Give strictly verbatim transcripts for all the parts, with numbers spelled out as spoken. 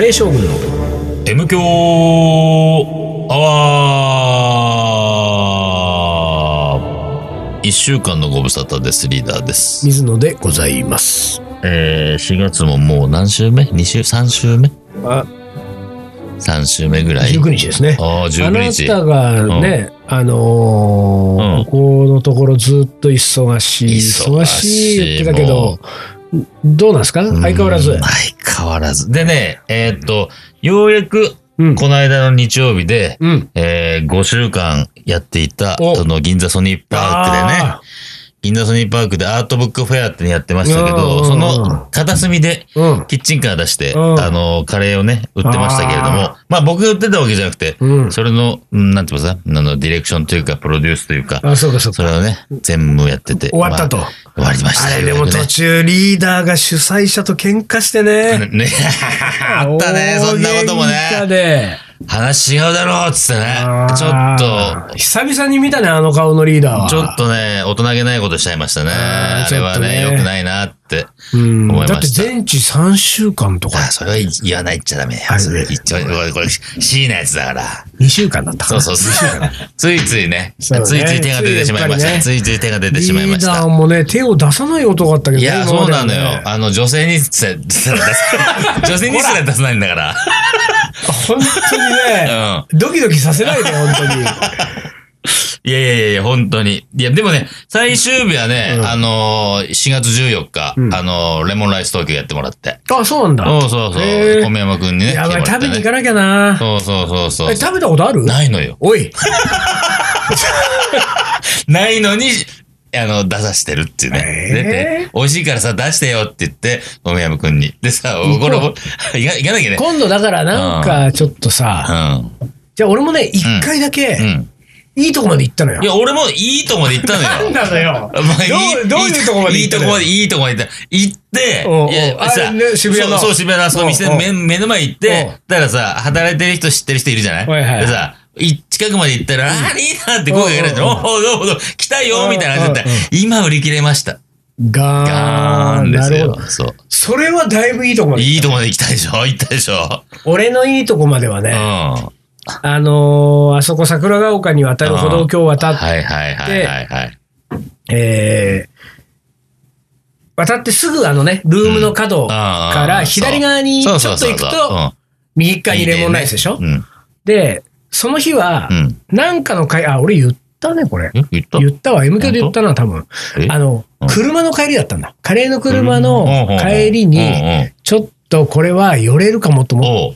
レー将軍の M 強アワー。一週間のご無沙汰です。リーダーです。 水野でございます。 えー、しがつももう何週目 ?に 週 ?さん 週目あさん週目ぐらい。 じゅうくにちですね。 ああ、じゅうくにち。 あなたがね、うん、あのーうん、ここのところずっと忙しい、忙しい言ってたけど、どうなんですか？相変わらず。 相変わらず。でね、えー、っと、ようやく、うん、この間の日曜日で、うん、えー、ごしゅうかんやっていた、その銀座ソニーパークでね、銀座ソニーパークでアートブックフェアってやってましたけど、その片隅でキッチンカー出して、あの、カレーをね、売ってましたけれども、まあ僕が売ってたわけじゃなくて、うん、それの、なんて言いますか、あの、ディレクションというか、プロデュースというか、 あ、そうかそうか。 それをね、全部やってて。 終わったと。 まあ、終わりました。 あれでも途中リーダーが主催者と喧嘩してね。 ね、あったね、そんなこともね。話違うだろうっつってね。ちょっと。 久々に見たね、あの顔のリーダーは。 ちょっとね、大人げないことしちゃいましたね。あれはね、良くないなって思いました。 だって全治さんしゅうかんとか。 それは言わないっちゃダメ。これ、これ、C なやつだから。 にしゅうかんだったから。 そうそうそう。ついついね、ついつい手が出てしまいました。ついつい手が出てしまいました。 リーダーもね、手を出さない男だったけどね。 いや、そうなのよ。あの、女性にすら、女性にすら出さないんだから。 本当にね、うん、ドキドキさせないで、本当に。 いやいやいや、本当に。いや、でもね、最終日はね、うん、あのー、しがつじゅうよっか、うん、あのー、レモンライス東京やってもらって。 あ、そうなんだ。 そうそうそう。小宮山くんにね。 やばい、食べに行かなきゃな。 そうそうそうそう。 え、食べたことある？ ないのよ。 おい。ないのに、あの、出さしてるっていうね。えー、出て、美味しいからさ、出してよって言って、小宮山くんに。でさ、これも、行かなきゃね。 今度だからなんか、ちょっとさ、うん、じゃあ俺もね、一回だけ、うんうんいいとこまで行ったのよ。 いや、俺もいいとこまで行ったのよ。 なんなのよ。まあ、いいどういうとこまで行ったの？いいとこまで、いいとこまで行った。 行って、いや、さ、ね、渋谷の。そう、渋谷のあそこ店、目、目の前行って、だからさ、働いてる人知ってる人いるじゃない？はいはい。でさ、近くまで行ったら、あー、リーダーって声かけられて、おー、どうもどうも、来たよみたいな話だったら、今売り切れました。 ガーン。 ガーンですよ。 そう。それはだいぶいいとこまで行った。いいとこまで行ったでしょ？行ったでしょ？ 俺のいいとこまではね、うん。あのー、あそこ桜ヶ丘に渡る歩道橋を渡って、はいはいはいはいはい。えー、渡ってすぐあのね、ルームの角から左側にちょっと行くと、右側にレモンライスでしょ？で、その日は、なんかの会、あ、俺言ったね、これ。 言った？ 言ったわ。エムケー で言ったな、多分。あの、車の帰りだったんだ。カレーの車の帰りに、ちょっとこれは寄れるかもと思って、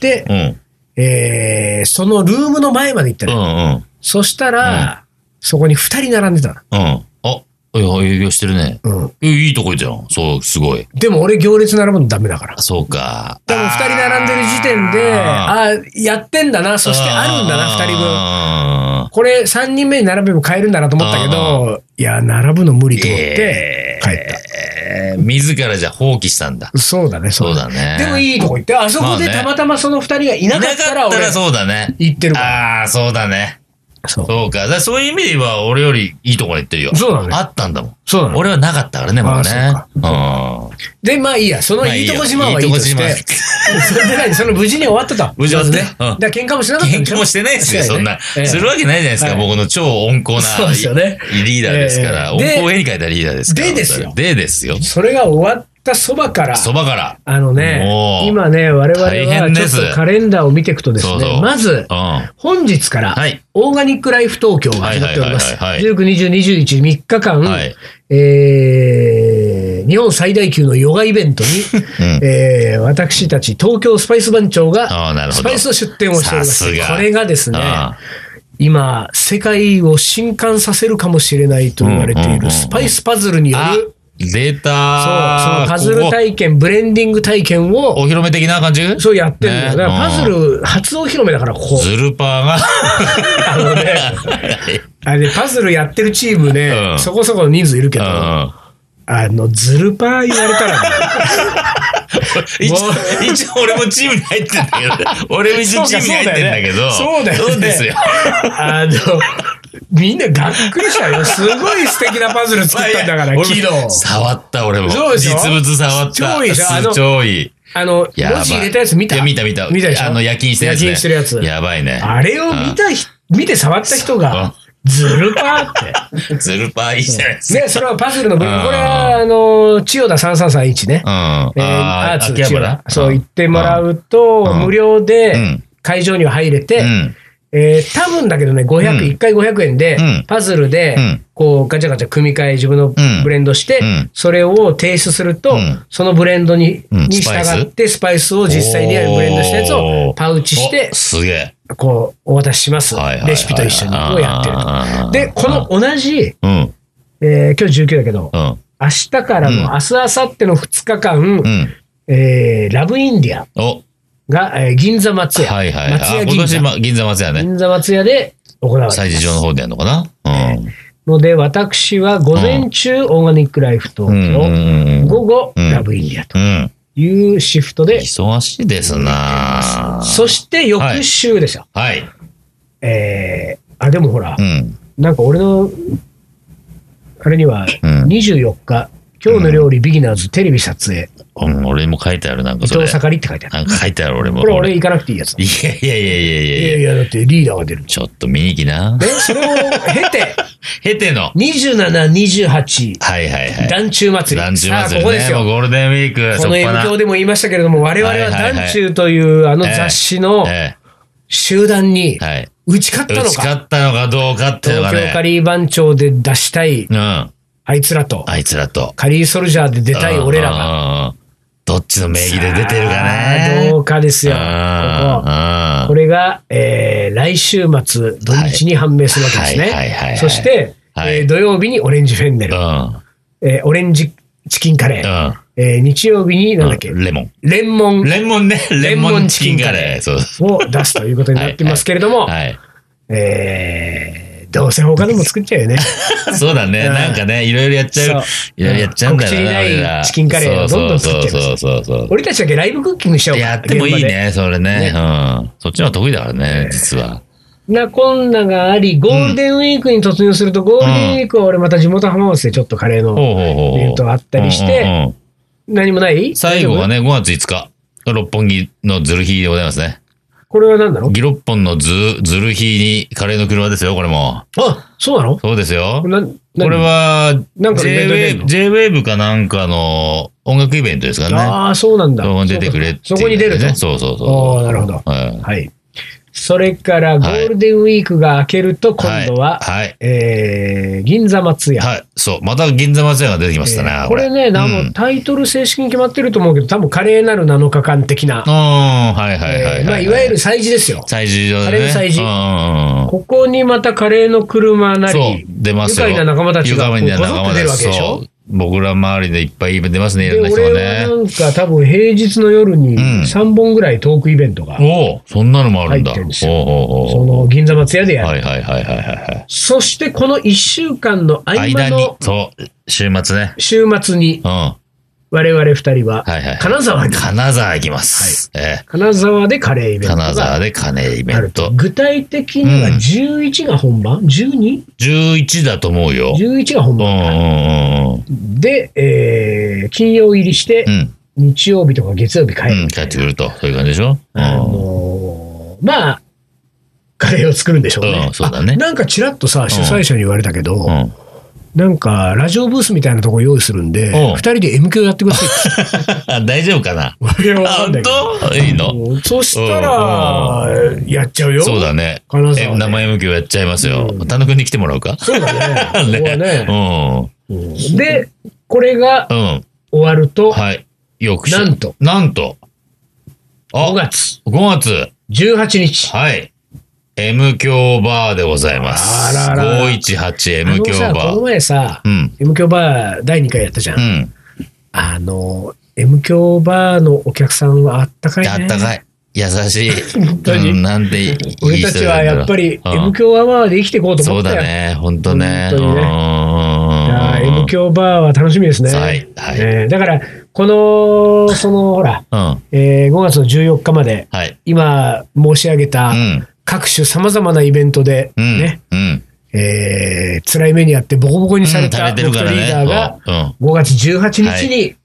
えー、そのルームの前まで行ったね。うんうん、そしたら、うん、そこに二人並んでたの。うん。あ、いや、営業してるね。うん。いいとこじゃん。そう、すごい。 でも俺行列並ぶのダメだから。 そうか。 でも二人並んでる時点で、ああ、やってんだな。そしてあるんだな、二人分。これ三人目に並べば買えるんだなと思ったけど、いや、並ぶの無理と思って、帰った。 えー、自らじゃ放棄したんだ。 そうだね、 そうだね。 でもいいとこ行って、あそこでたまたまその二人がいなかったら俺、いなかったらそうだね。 行ってるから。 ああ、そうだね。そう。そうか。だそういう意味では、俺よりいいところに行ってるよ。 そうだね。 あったんだもん。 そうだね。 俺はなかったからね、まだね。 うん。で、まあいいや。そのいいとこ島はいいとして。それで何その無事に終わったと。 無事終わったね。 だから喧嘩もしなかったんでしょ？ 喧嘩もしてないですよ、そんな。するわけないじゃないですか。僕の超温厚なリーダーですから。温厚絵に描いたリーダーですから。 でですよ。 でですよ。 それが終わったそばから。 そばから。 あのね、今ね、我々はちょっとカレンダーを見ていくとですね、まず、本日から、オーガニックライフ東京が始まっております。じゅうく、にじゅう、にじゅういち、みっかかん、えー、日本最大級のヨガイベントに、えー、私たち東京スパイス番長がスパイスの出店をしております。これがですね、今、世界を震撼させるかもしれないと言われているスパイスパズルによる、 出たー。そう、そのパズル体験、ブレンディング体験を。 お披露目的な感じ？ そうやってるんだよ。だからパズル初お披露目だから、ここ。 ズルパーが。 あのね、あれ、パズルやってるチームね、うん、そこそこの人数いるけど、うん、あの、ズルパー言われたらね。 一, 一応俺もチームに入ってんだけど、俺も一応チームに入ってんだけど、 そうだよね。 そうですよ。 あの、みんながっくりしたよ。すごい素敵なパズル作ったんだから、昨日。 触った俺も。そうでしょ？実物触った。 超いいでしょ？ 超いい。 あの、文字入れたやつ見た？ いや、見た見た。 見たでしょ？ あの、夜勤してるやつ、ね。 夜勤してるやつ。 やばいね。 あれを見た、見て触った人が、ズルパーって。 ズルパーいいじゃないですか。 ね、それはパズルの部分。これは、あの、千代田さんさんさんいちね。うん。アーツ千代田。そう、行ってもらうと、無料で、会場には入れて、えー、多分だけどね、ごひゃく、いっかいごひゃくえんで、パズルで、こう、ガチャガチャ組み替え自分のブレンドして、それを提出すると、そのブレンドに、に従って、スパイスを実際にブレンドしたやつをパウチして、 すげえ。 こう、お渡しします。レシピと一緒に、をやってると。で、この同じ、えー、今日じゅうくだけど、明日からの、明日、明後日のふつかかん、えー、ラブインディア。が、えー、銀座松屋。はいはい。松屋銀座。 今年、銀座松屋ね。 銀座松屋で行われます。 催事場の方でやるのかな、 うん、ので、私は午前中、オーガニックライフ東京、午後、ラブインディアというシフトで。 忙しいですな。 そして翌週ですよ。 はい。 えー、あ、でもほら、うん、なんか俺の、あれには、にじゅうよっか、今日の料理ビギナーズテレビ撮影。 うん、俺も書いてある、なんかそれ。 伊藤盛りって書いてある。 なんか書いてある、俺も。 これ俺行かなくていいやつ。 いやいやいやいやいやいやいや、だってリーダーが出る。 ちょっと見に来な。 で、それを経て、 経ての。 にじゅうなな、にじゅうはち。 はいはいはい。 団中祭り。 団中祭り、ね。 さあ、ここですよ。 もうゴールデンウィーク。 この M 響でも言いましたけれども、我々は団中というあの雑誌の集団に打ち勝ったのか。 打ち勝ったのかどうかっていうのがね。 東京カリー番長で出したい。うん。あいつらと。 あいつらと。 カリーソルジャーで出たい俺らが。 どっちの名義で出てるかね。 どうかですよ。ここ。これが、えー、来週末、土日に判明するわけですね。そして、はいえー、土曜日にオレンジフェンネル。うんえー、オレンジチキンカレー。うんえー、日曜日に、なんだっけ、うん、 レモン。 レモン。 レモンね。レモンチキンカレー。 を出すということになってますけれども、はいはい、えーどうせ他でも作っちゃうよね。 そうだね。なんかね、いろいろやっちゃう。いろいろやっちゃうんだよな。告知にないチキンカレーをどんどん作っちゃいます。そうそうそう。俺たちだけライブクッキングしちゃおうか。 やってもいいね、それね。うん。そっちの方が得意だからね、実は。 な、こんながあり、ゴールデンウィークに突入すると、ゴールデンウィークは俺また地元浜松でちょっとカレーのイベントがあったりして、何もない？ 最後がね、ごがついつか、六本木のズルヒでございますね。 これは何なの？ ギロッポンのズ、ズルヒにカレーの車ですよ、これも。 あ、そうなの？ そうですよ。これは、J-Wave、J-Wave かなんかの音楽イベントですからね。 ああ、そうなんだ。 そこに出てくれって、ね。 そこに出ると。 そうそうそう。 ああ、なるほど。はい。はいそれからゴールデンウィークが明けると今度は、はいはい、えー、銀座松屋。 はい。そう。また銀座松屋が出てきましたね。 えー、これね、あの、うん、タイトル正式に決まってると思うけど、多分カレーなるなのかかん的な。 うん、はいはいはい、はい。 まあ、いわゆる催事ですよ。 催事場ね。 カレーの催事。ここにまたカレーの車なり、そう、 出ますよ。 愉快な仲間たちがこうこぞって出るわけでしょ。 僕ら周りでいっぱい出ますね、いろんな人がね。 俺はなんか多分平日の夜にさんぼんぐらいトークイベントが、 うん、おそんなのもあるんだ。 入ってるんですよ。おうおうおうその銀座松屋でやる。 はいはいはいはいはい。 そしてこのいっしゅうかんの合間の間に、 そう、週末ね。 週末に、うん、我々二人は、金沢に。 金沢行きます。 はいえー、金沢でカレーイベントが。 金沢でカレーイベント。 具体的にはじゅういちが本番 ?じゅうに? じゅういちだと思うよ。 じゅういちが本番。うんうん、で、えー、金曜入りして、うん、日曜日とか月曜日帰る、うん。 帰ってくると。そういう感じでしょ、 あのー、まあ、カレーを作るんでしょうね。 うん、そうだね。 なんかちらっとさ、主催者に言われたけど、うんうんなんか、ラジオブースみたいなとこ用意するんで、二人で エム 響やってください。 大丈夫かな本当いいのそしたら、やっちゃうよ。 そうだね。金沢、ね。生 エム 響やっちゃいますよ。田野くんに来てもらうかそうだね。ねここはね、 うん。 で、これが、終わると、 はい。翌週。 なんと。 なんと。 ごがつ。 ごがつ。 じゅうはちにち。 はい。M 響バーでございます。 あららごいちはち M 響バー。 この前さ、うん、M 響バーだいにかいやったじゃん。うん、あの、M 響バーのお客さんはあったかいね。 あったかい。優しい。本当に。うん、なんていい人だろう。 俺たちはやっぱり M 響アワーで生きていこうと思ったよ。 そうだね。本当ね。 本当にね。M 響バーは楽しみですね。はい。はいえー、だから、この、その、ほら、うんえー、ごがつのじゅうよっかまで、はい、今申し上げた、うん各種様々なイベントでね、うんうんえー、辛い目にあってボコボコにされた僕とリーダーがごがつじゅうはちにちに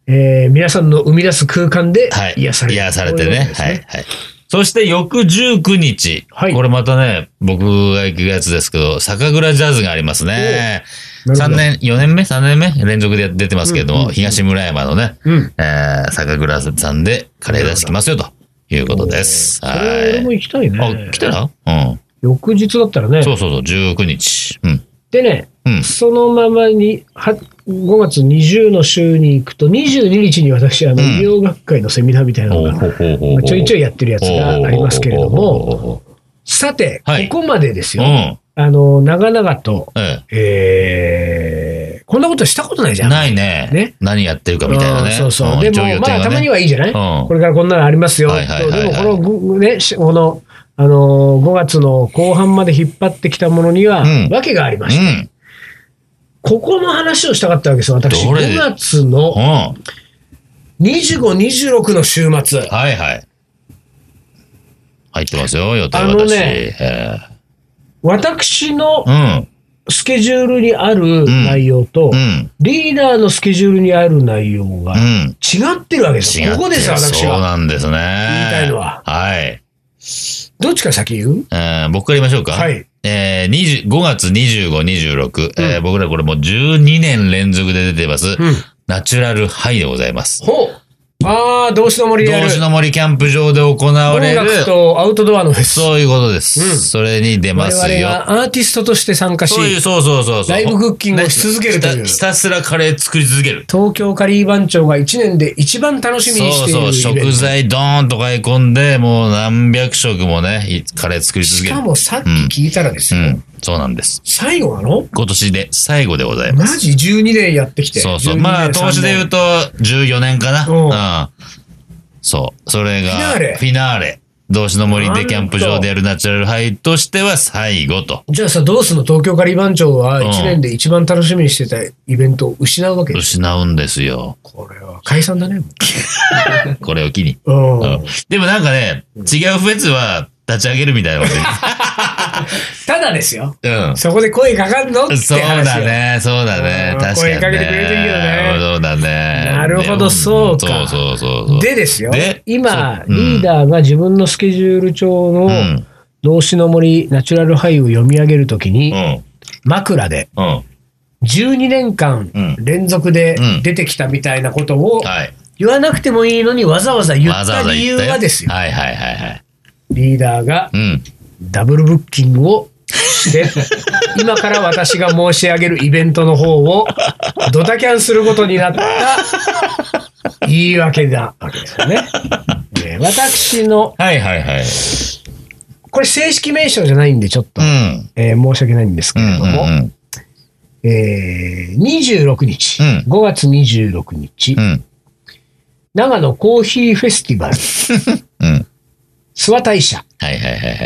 えー、皆さんの生み出す空間で癒されて、 はい、癒されてね。ねはい。はい。そして翌じゅうくにち。はい。これまたね、僕が行くやつですけど、酒蔵ジャズがありますね。さんねん、よねんめ ?さんねんめ連続で出てますけれども、うんうんうん、東村山のね、うん、えー、酒蔵さんでカレー出してきますよということです。 はい。それ俺も行きたいね。 あ、来たらうん。 翌日だったらね。 そうそうそう、じゅうくにち。うん。 でね、うん、そのままに、ごがつにじゅうの週に行くと、にじゅうににちに私、あの、医療学会のセミナーみたいなのが、うん、ちょいちょいやってるやつがありますけれども、さて、はい、ここまでですよ。うん、あの、長々と、えええー、こんなことしたことないじゃん。 ないね。ね。何やってるかみたいなね。 そうそう。うん、でも、ね、まあ、たまにはいいじゃない、うん、これからこんなのありますよ。はいはいはいはい、でも、この、ね、この、あの、ごがつの後半まで引っ張ってきたものには、うん、訳がありまして、うんここの話をしたかったわけですよ、私。ごがつのにじゅうご、にじゅうろくの週末。 はいはい。入ってますよ、予定は私。あのね、 私のスケジュールにある内容と、うんうん、リーダーのスケジュールにある内容が違ってるわけですよ。うん、ここですよ、私は。 そうなんですね。言いたいのは。 はい。 どっちから先言う？ えー、僕から言いましょうか。はい。えー、ごがつにじゅうご、にじゅうろく、うんえー、僕らこれもうじゅうにねん連続で出てます、うん、ナチュラルハイでございます。 ほう。ああ、道志の森やる。 道志の森キャンプ場で行われる。 音楽とアウトドアのフェス。 そういうことです。うん、それに出ますよ。 我々がアーティストとして参加し、 そういう、そうそうそうそう。 ライブクッキングをし続けるという。 ひたすらカレー作り続ける。 東京カリー番長がいちねんで一番楽しみにしているイベント。 そうそう、食材ドーンと買い込んで、もう何百食もね、カレー作り続ける。 しかもさっき聞いたらですよ。うんうんそうなんです。 最後なの？ 今年で最後でございます。 マジじゅうにねんやってきて。 そうそう。まあ、投資で言うとじゅうよねんかな。うん。うん、そう。それが、フィナーレ。フィナーレ。道志の森でキャンプ場でやるナチュラルハイとしては最後と。 じゃあさ、どうすんの東京カリー番長はいちねんで一番楽しみにしてたイベントを失うわけですよ。失うんですよ。 これは解散だね。 これを機に。うん。でもなんかね、違うフェスは立ち上げるみたいなこと言う。 ただですよ。うん。そこで声かかるのって話。 そうだね、そうだね。確かに、ね。 声かけてくれてるけどね。 そうだね。 なるほど、そうか。 そうそうそう。 でですよ。で、今、リーダーが自分のスケジュール帳の道志の森ナチュラルハイを読み上げるときに、うん、枕で、じゅうにねんかん連続で出てきたみたいなことを言わなくてもいいのにわざわざ言った理由はですよ。 はいはいはいはい。 リーダーが、うんダブルブッキングをして、今から私が申し上げるイベントの方をドタキャンすることになった言い訳なわけですよね。ね私の、 はいはいはい。 これ正式名称じゃないんでちょっと、うんえー、申し訳ないんですけれども、うんうんうんえー、にじゅうろくにち、うん、ごがつにじゅうろくにち、うん、長野コーヒーフェスティバル、うん諏訪大社。 はいはいはいはいはい。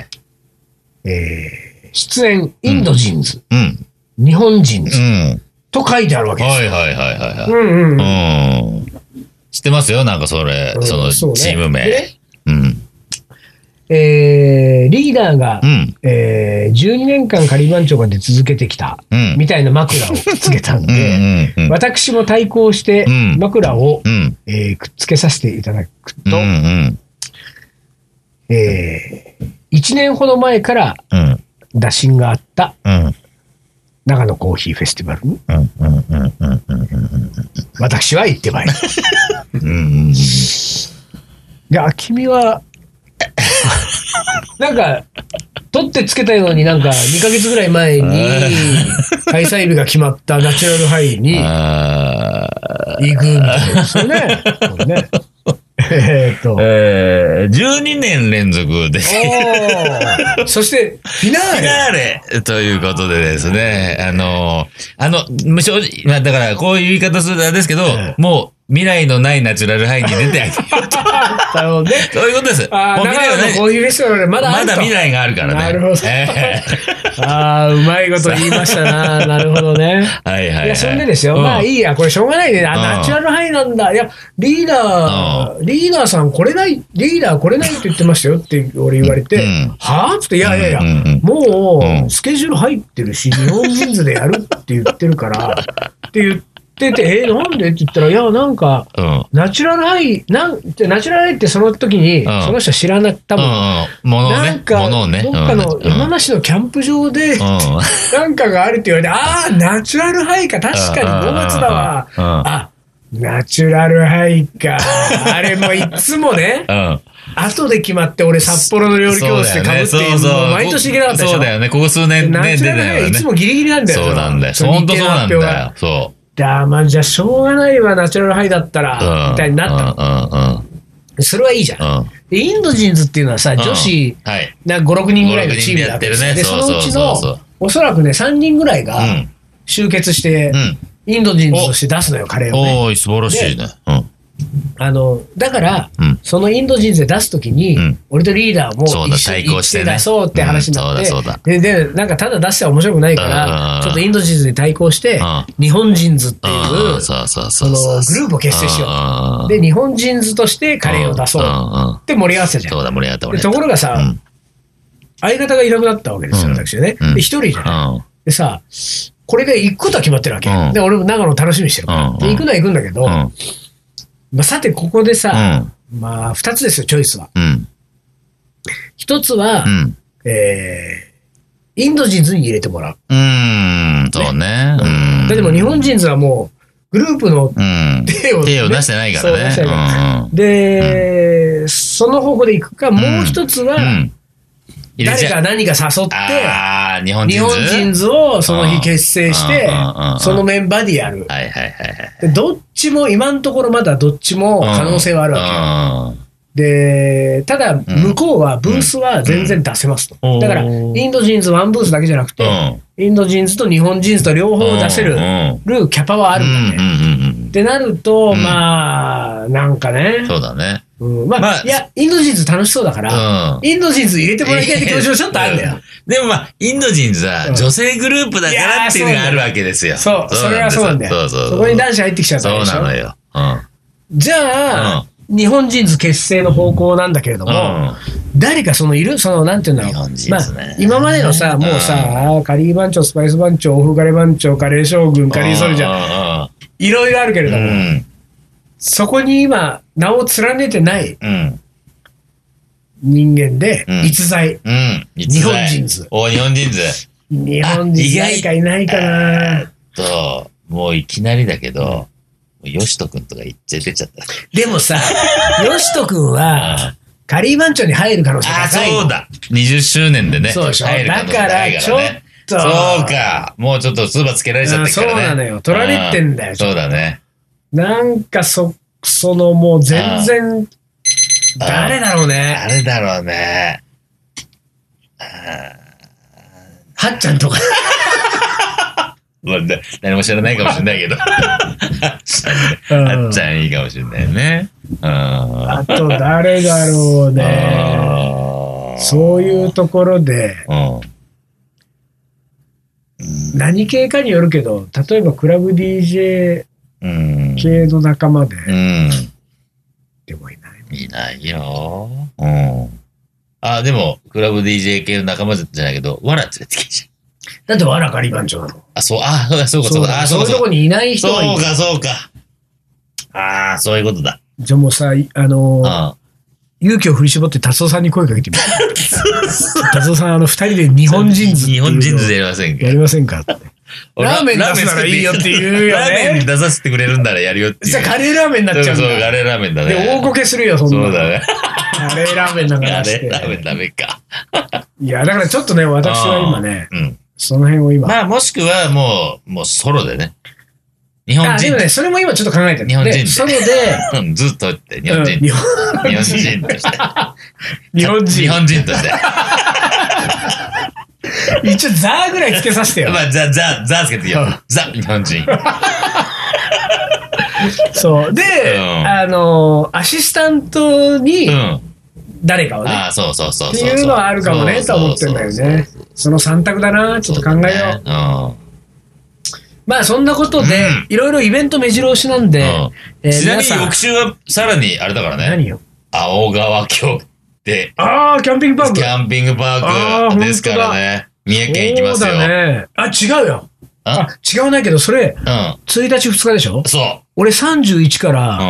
えー、出演、インド人ズ。うん。日本人ズ。うん。と書いてあるわけですよ。 はいはいはいはい。うんうんうん。うん。知ってますよなんかそれ、うん、そのチーム名。ね、うん。 えー、リーダーが、うん、えー、じゅうにねんかんカリバン長が出続けてきた、うん、みたいな枕をくっつけたんで、うんうんうん、私も対抗して枕を、うんえー、くっつけさせていただくと、うんうんえー、いちねんほど前から打診があった、うん、長野コーヒーフェスティバルに、私は行ってまいりました。うん、いや、君は、なんか、取ってつけたようになんかにかげつぐらい前に開催日が決まったナチュラルハイに行くみたいですよね。これねえーっと、 えー、じゅうにねん連続でそしてフィナーレフィナーレということでですねあのあの正直だからこういう言い方するとあれですけど、えー、もう未来のないナチュラルハイに出てあげようとなるほどねそういうことです。 あもう未来はないこういうフェスティバルでまだあるとまだ未来があるからね。 なるほど、えー、ああうまいこと言いましたななるほどねはいはい、はい、いやそんでですよ、うん、まあいいやこれしょうがないね、うん、ナチュラルハイなんだいやリーダー、うん、リーダーさん来れないリーダー来れないって言ってましたよって俺言われて、うん、はぁっていやいやいや、うん、もうスケジュール入ってるし日本人図でやるって言ってるからって言ってってて、えー、なんでって言ったら、いや、なんか、うん、ナチュラルハイ、なんて、ナチュラルハイってその時に、うん、その人知らなかったもん。 ものね。 なんか、ものをね、どっかの山梨のキャンプ場で、うん、なんかがあるって言われて、ああ、ナチュラルハイか、確かにごがつだわ。あ、ナチュラルハイか。あれもいつもね、うん後で決まって、俺、札幌の料理教室で被っているの、毎年行けなかったでしょ。 そうだよね。ここ数年ね、出てないよね。 いつもギリギリなんだよ。 そうなんだよ。本当そうなんだよ。そう。 だまあ、じゃあ、しょうがないわ、ナチュラルハイだったら、みたいになったの。それはいいじゃん。インド人ズっていうのはさ、女子、ご、ろくにんぐらいのチームだったんですよ。で、そのうちの、おそらくね、さんにんぐらいが集結して、インド人ズとして出すのよ、カレーをね。 おー、素晴らしいね。 あの、だから、うん、そのインド人で出すときに、うん、俺とリーダーも一緒に行って出そうって話になって、うん、で、で、なんかただ出したら面白くないから、ちょっとインド人で対抗して、日本人ズっていう、そのグループを結成しよう。で、日本人ズとしてカレーを出そうって盛り合わせたじゃん。 そうだ、盛り合わせた。 で、ところがさ、うん、相方がいなくなったわけですよ、私はね。で、一人じゃない。でさ、これで行くことは決まってるわけ。で、俺も長野楽しみにしてるから。で、行くのは行くんだけど、まあ、さて、ここでさ、うん、まあ、二つですよ、チョイスは。うん、一つは、うん、えー、インド人ズに入れてもらう。 うん、そうね。 うん、だっても日本人ズはもう、グループの手を、ね、 手を出してないからね。そううん、で、うん、その方向で行くか、もう一つは、うん誰か何か誘って、日本人ズをその日結成して、そのメンバーでやる。どっちも、今のところまだどっちも可能性はあるわけよ。で、ただ、向こうはブースは全然出せますと。だから、インド人ズワンブースだけじゃなくて、インド人ズと日本人ズと両方出せるキャパはあるんだね。ってなると、まあ、なんかね。 そうだね。 うん、まあ、まあ、いや、インド人ズ楽しそうだから、うん、インド人ズ入れてもらいたいって気持ちもちょっとあるんだよ。 でもまあ、インド人ズは女性グループだからっていうのがあるわけですよ。 そう、それはそうなんだよ。そうそうそうそこに男子入ってきちゃったでしょ。 そうなのよ。うん、 じゃあ、うん、日本人ズ結成の方向なんだけれども、うん、誰かそのいる、その、なんていうんだろう。 日本人ズね。 まあ、今までのさ、もうさ、うん、カリー番長、スパイス番長、オフガレ番長、カレー将軍、カリーソルジャー、いろいろあるけれども、うん、そこに今、名を連ねてない、うん人間で、逸材。うん。日本人ズ。 お、日本人ズ。 日本人ズ誰かいないかな。 えーっと、もういきなりだけど、ヨシト君とか言っちゃ出ちゃった。 でもさ、ヨシト君は、カリー番長に入る可能性が高い。 あ、そうだ。にじゅっしゅうねんでね。 そうでしょ。だから、ちょっと。 そうか。もうちょっとツーバつけられちゃってるからね。 そうなのよ。取られてんだよ。 そうだね。 なんか、そ、そのもう全然、誰だろうね。 誰だろうね。 はっちゃんとか。 まあ、何も知らないかもしれないけど。はっちゃんいいかもしれないね。 あと誰だろうね。そういうところで、何系かによるけど、例えばクラブ ディージェー 系の仲間で、でもいない。 いないよ。うん。あ、でも、クラブ ディージェー 系の仲間じゃないけど、わら連れてきちゃう。 だってわらカリー番長なの。 あ、そう、あ、そうか、そうか、そうか。 そういうとこにいない人がいる。 そうか、そうか。ああ、そういうことだ。 じゃあもうさ、あのー、勇気を振り絞って達夫さんに声かけてみる。達夫さん、あの、二人で日本人ズ。 日本人ズでやりませんかやりませんかって。ラーメン出すならいいよって言うよね。 ラーメンに出させてくれるんならやるよっていう。 じゃあカレーラーメンになっちゃうんだ。 そうそう、カレーラーメンだね。 で、大こけするよ、そんな。 そうだね。 カレーラーメンなんか出して。 カレーラーメンダメか。 いや、だからちょっとね、私は今ね、うん、その辺を今。 まあ、もしくはもう、もうソロでね。日本人。あ、でもね、それも今ちょっと考えてる。 日本人で。 ソロで、 うん、ずっとって、日本人。日本人として。 日本人。 日本人として。 一応、ザーぐらいつけさせてよ。 まあ、ザ、ザ、ザつけてよ。ザ、日本人。 そう。で、うん、あの、アシスタントに、誰かをね。 ああ、そうそうそう。 っていうのはあるかもね、と思ってんだよね。その三択だな、ちょっと考えよう。まあ、そんなことで、いろいろイベント目白押しなんで。 ちなみに翌週はさらに、あれだからね。 何よ。 青川峡で。 ああ、キャンピングパーク。 キャンピングパークですからね。三重県行きますよ。 そうだね。あ、違うよ。 あ、違うないけど、それ、うん、ついたちふつかでしょ？ そう。 俺さんじゅういちから、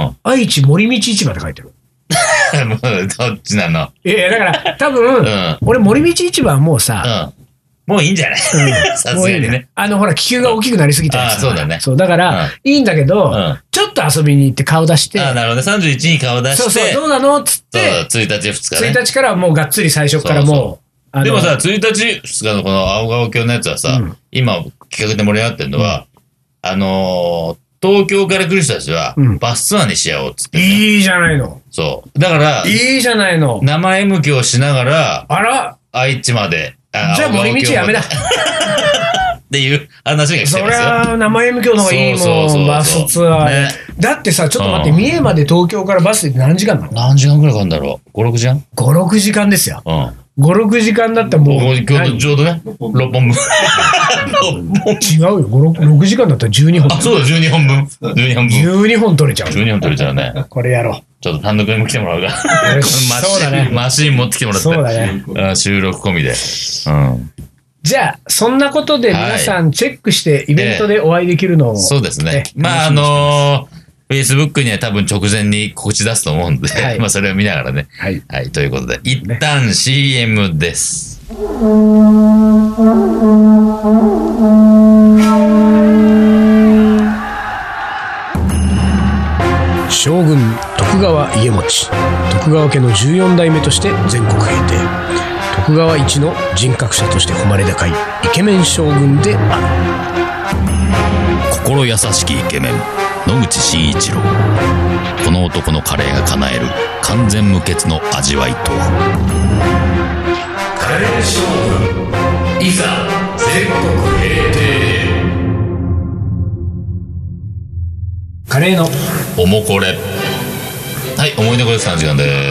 愛知森道市場って書いてる。 もう、どっちなの？ いや、だから、多分、うん、俺森道市場はもうさ、 うん、もういいんじゃない？さすがにね。 あの、ほら、気球が大きくなりすぎたやつ。 あ、そうだね。 そう、だから、いいんだけど、ちょっと遊びに行って顔出して。 あ、なるほどね。さんじゅういちに顔出して。 そうそう、どうなのっつって。 ついたちふつかね。 ついたちからもうがっつり最初からもう。でもさ、ついたちふつかのこの青川峡のやつはさ、今企画で盛り上がってるのは、あの、東京から来る人たちは、バスツアーにしようっつって。 いいじゃないの。 そう。だから、 いいじゃないの。 生 M 響しながら、 あら愛知まで。 じゃあ森道やめだ。 っていう話が来てますよ。 そりゃ生 M 響の方がいいもん、バスツアー、ね。だってさ、ちょっと待って、三重まで東京からバスで何時間なの？ 何時間くらいかかるんだろう？ご、ろくじかん ? ご、ろくじかんですよ。うん。ご、ろくじかんだったらもう。 今日ちょうどね、ろっぽんぶん。違うよ、ご、ろくじかんだったらじゅうにほん。 あ、そうだ、じゅうにほんぶん。じゅうにほんぶん。 じゅうにほん取れちゃう。 じゅうにほん取れちゃうね。 これやろう。 ちょっと単独にも来てもらうから。 そうだね。 マシン持ってきてもらって。 そうだね。 収録込みで。うん。 じゃあ、そんなことで皆さんチェックしてイベントでお会いできるのを。 そうですね。まあ、あのー、Facebook には多分直前に告知出すと思うんで、はい、まあそれを見ながらね。はい。はい。ということで、一旦 シーエム です。 将軍徳川家茂徳川家のじゅうよんだいめとして全国平定。徳川一の人格者として誉れ高いイケメン将軍である。心優しきイケメン野口真一郎。この男のカレーが叶える完全無欠の味わいとは。カレー将軍いざ全国平定。 カレーのおもこれ。はい、思い出コレクターの時間です。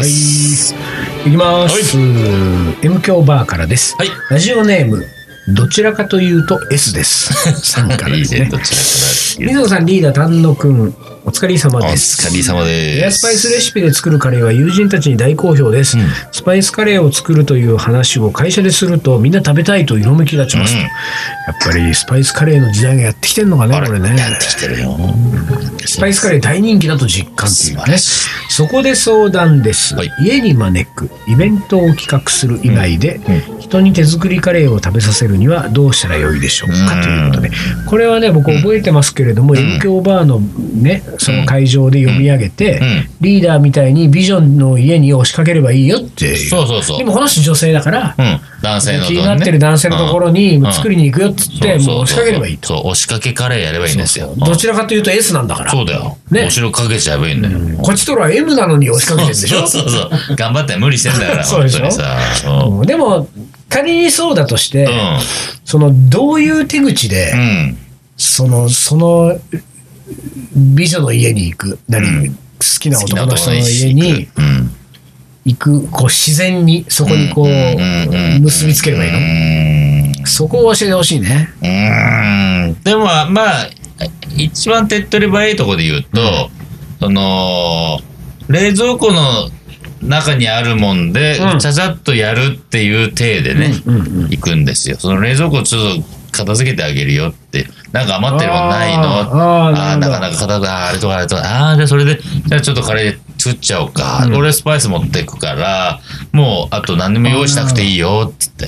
はい、いきます。はい、M 強バーからです。はい、ラジオネームどちらかというと S です。さんからですね。いいね、どちらかと。水野さん、リーダー、丹野くん、お疲れ様です。 お疲れ様です。 エアスパイスレシピで作るカレーは友人たちに大好評です。うん、スパイスカレーを作るという話を会社でするとみんな食べたいと色めき立ちます、うん。やっぱりスパイスカレーの時代がやってきてるのかね、これね。 やってきてるよ。 スパイスカレー大人気だと実感っていうね。そこで相談です。はい、家に招くイベントを企画する以外で、うんうん、人に手作りカレーを食べさせるにはどうしたらよいでしょうか、うん、ということで、これはね、僕覚えてますけれども、うん、M 強バーのね、その会場で読み上げて、うんうん、リーダーみたいにビジョンの家に押しかければいいよっていう。 そうそうそう。 でもこの人女性だから、うん、 男性の、ね、 気になってる男性のところに作りに行くよっつって、もう押しかければいいと。 そう、押しかけカレーやればいいんですよ。 そうそう、どちらかというと S なんだから。 そうだよ。ね。押しかけちゃえばいいんだよ。うん、こっちとら M なのに押しかけてるんでしょ。 そうそうそう。頑張って無理してんだから。 そうでしょ。さ、うん、でも、仮にそうだとして、うん、その、どういう手口で、うん、その、その、美女の家に行く、何、うん、好きな男の人の家に行く、こう自然にそこにこう結びつければいいの？そこを教えてほしいね。 うーん。でもまあ一番手っ取り早いところで言うと、うん、その冷蔵庫の中にあるもんで、うん、ちゃちゃっとやるっていう体でね、うんうんうん、行くんですよ。その冷蔵庫ちょっと片付けてあげるよって、なんか余ってるもんないの？ああ、なかなか片付け、あれとかあれとか、ああ、じゃあそれで、じゃあちょっとカレー作っちゃおうか。うん、俺スパイス持っていくから、もうあと何でも用意しなくていいよって言って。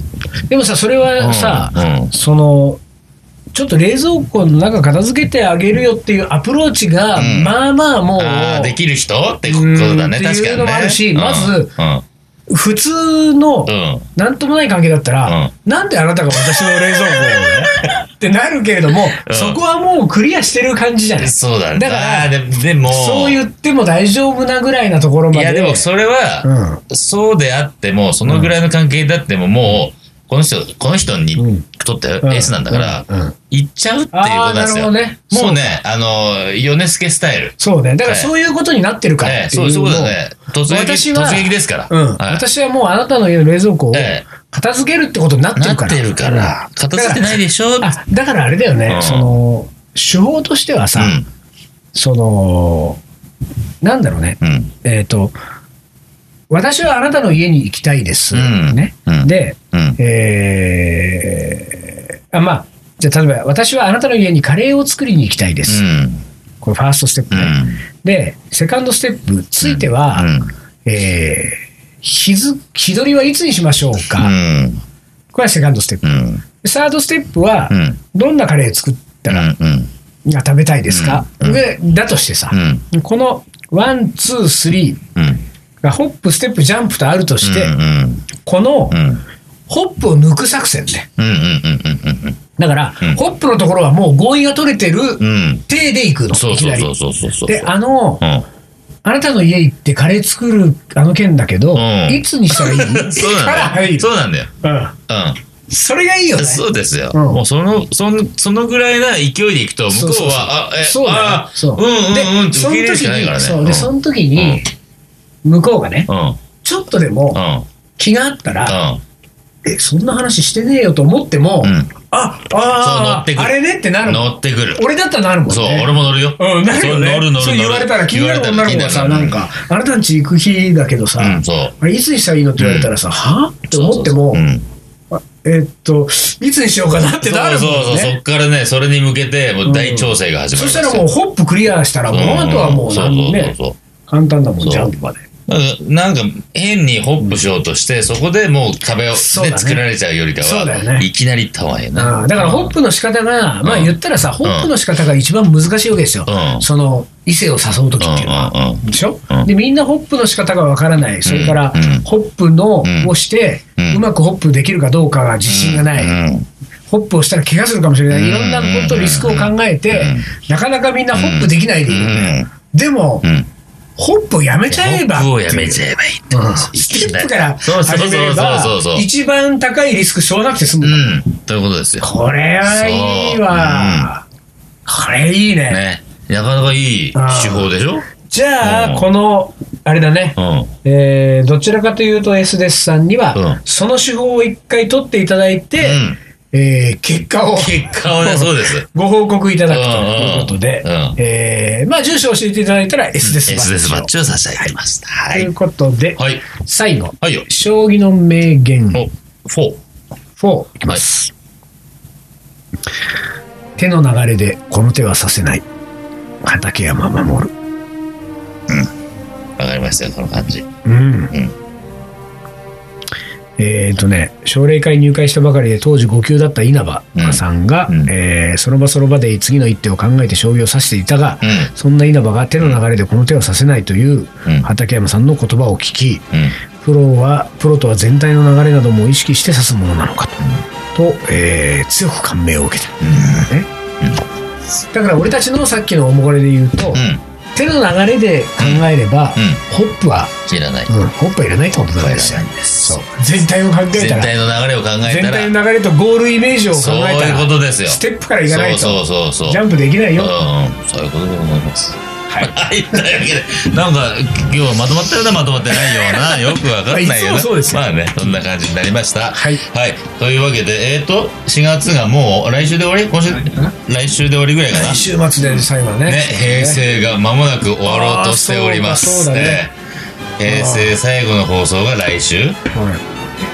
でもさ、それはさ、うんうん、その、ちょっと冷蔵庫の中片付けてあげるよっていうアプローチが、うん、まあまあもう。あできる人ってことだね、確かにね。っていうのもあるし、 まず、うんうん普通の、なんともない関係だったら、うん、なんであなたが私の冷蔵庫をねってなるけれども、うん、そこはもうクリアしてる感じじゃない。 そうだね。 だから、 ででもそう言っても大丈夫なぐらいなところまで。 いや、でもそれは、うん、そうであっても、そのぐらいの関係だっても、もう、この人、この人にとってはエースなんだから、うんうんうん、行っちゃうっていうことなんですよ。ね、もうね、あの、ヨネスケスタイル。 そうね。だからそういうことになってるからっていうのを、ええ、そういうことだね。 突撃、突撃ですから。 うんはい、私はもうあなたの家の冷蔵庫を片付けるってことになってるから。 なってるから。片付けてないでしょ。 あ、だからあれだよね。うん、その、手法としてはさ、うん、その、なんだろうね。うん、えっと、私はあなたの家に行きたいです。うん、ね。うん、で、うん、えー、あまあ、 じゃあ例えば私はあなたの家にカレーを作りに行きたいです、うん、これファーストステップね、うん、でセカンドステップついては、うんえー、日付日取りはいつにしましょうか、うん、これはセカンドステップ、うん、サードステップは、うん、どんなカレー作ったら、うんうんが食べたいですか、うんうん、だとしてさ、うん、このワン、ツー、スリーがホップ、ステップ、ジャンプとあるとして、うんうん、この、うん、ホップを抜く作戦ね。だから、うん、ホップのところはもう合意が取れてる体で行くの、うん、いきなり。で、あの、うん、あなたの家行ってカレー作るあの件だけど、うん、いつにしたらいいそうなんだよ。そうなんだよ。うん。うんそれがいいよね。 そうですよ。うん、もうその、その、そのぐらいな勢いでいくと、向こうは、あ、え、 そうだ、ね、 うんうんうんって受け入れるしかないからね。 そう。で、その時に、向こうがね、うん、ちょっとでも気があったら、うん、え、そんな話してねえよと思っても、うん、あ、ああ、あれねってなる。 乗ってくる。 俺だったらなるもんね。 そう、俺も乗るよ。 うん、なるよね。 乗る乗る乗る。 そう言われたら気になる女の子がさ、なんか、あなたん家行く日だけどさ、うん、そうあれいつにしたらいいのって言われたらさ、はって思っても、えっと、いつにしようかなってなるもんね。 そうそうそう、そっからね、それに向けて、もう大調整が始まる、うん。 そしたらもうホップクリアしたら、もうあとはもう何ね、簡単だもん、ジャンプまで。 なんか、変にホップしようとして、そこでもう壁を、ね、作られちゃうよりかは、そうだよね、いきなりいった方がいいな。 だからホップの仕方が、まあ言ったらさ、ホップの仕方が一番難しいわけですよ。うん、その、異性を誘うときっていうのは。でしょ、うん、で、みんなホップの仕方がわからない。それから、ホップの、をして、うまくホップできるかどうかが自信がない。ホップをしたら怪我するかもしれない。いろんなこと、リスクを考えて、なかなかみんなホップできないでいるんだよ。でも、ホップをやめちゃえば。 ホップをやめちゃえばいいって。うん、 ステップから始めれば、一番高いリスクしょうなくて済む。 うん。ということですよ。 これはいいわ。これいいね。 ね。なかなかいい手法でしょ。 じゃあ、この、あれだね。えー、どちらかというと S デスさんには、その手法を一回取っていただいて、えー、結果を結果をね、そうですご報告いただくということで、うんうん、えー、まあ住所を教えていただいたら S デスバッジを S デスバッジを差し上げます、 はい、ということで、はい、最後、 はい、 将棋の名言フォーフォーいきます、はい、手の流れでこの手はさせない畠山守る。 うんわかりましたよその感じ。 うん、うんえーとね、奨励会入会したばかりで当時ご級だった稲葉さんが、うんえー、その場その場で次の一手を考えて将棋を指していたが、うん、そんな稲葉が手の流れでこの手を指せないという畠山さんの言葉を聞き、うん、プロはプロとは全体の流れなども意識して指すものなのかと、うんとえー、強く感銘を受けた、うんねうん、だから俺たちのさっきのおもこれで言うと、うん手の流れで考えれば、うんうん、ホップはいらない、 うん、ホップはいらないってことなんですよ。そう全体を考えたら全体の流れを考えたら全体の流れとゴールイメージを考えたらそういうことですよ。 ステップからいかないとそうそうそうそうジャンプできないよ、 うん、そういうことでございます。はい、というわけでなんか今日はまとまったようなまとまってないようなよくわかんないようなそうですよまあねそんな感じになりました。はい、はい、というわけでえっ、ー、としがつがもう来週で終わり今週来週で終わりぐらいかな。 来週末で最後はねね平成が間もなく終わろうとしております。そうだね、えー、平成最後の放送が来週、はい、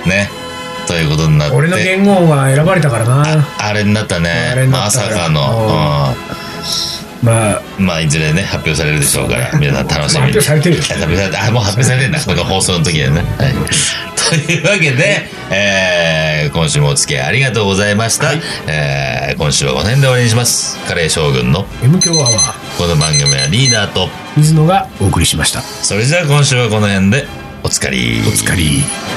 ねということになって俺の言語が選ばれたからなあ, あれになったねまさかのまあ、まあいずれね発表されるでしょうから皆さん楽しみに。 発表されてるよ。 あもう発表されてるんだこの放送の時でね、はい、というわけで、えー、今週もお付き合いありがとうございました、はいえー、今週はこの辺で終わりにします。カレー将軍の M 強アワーこの番組はリーダーと水野がお送りしました。 それじゃあ今週はこの辺でおつかりおつかり。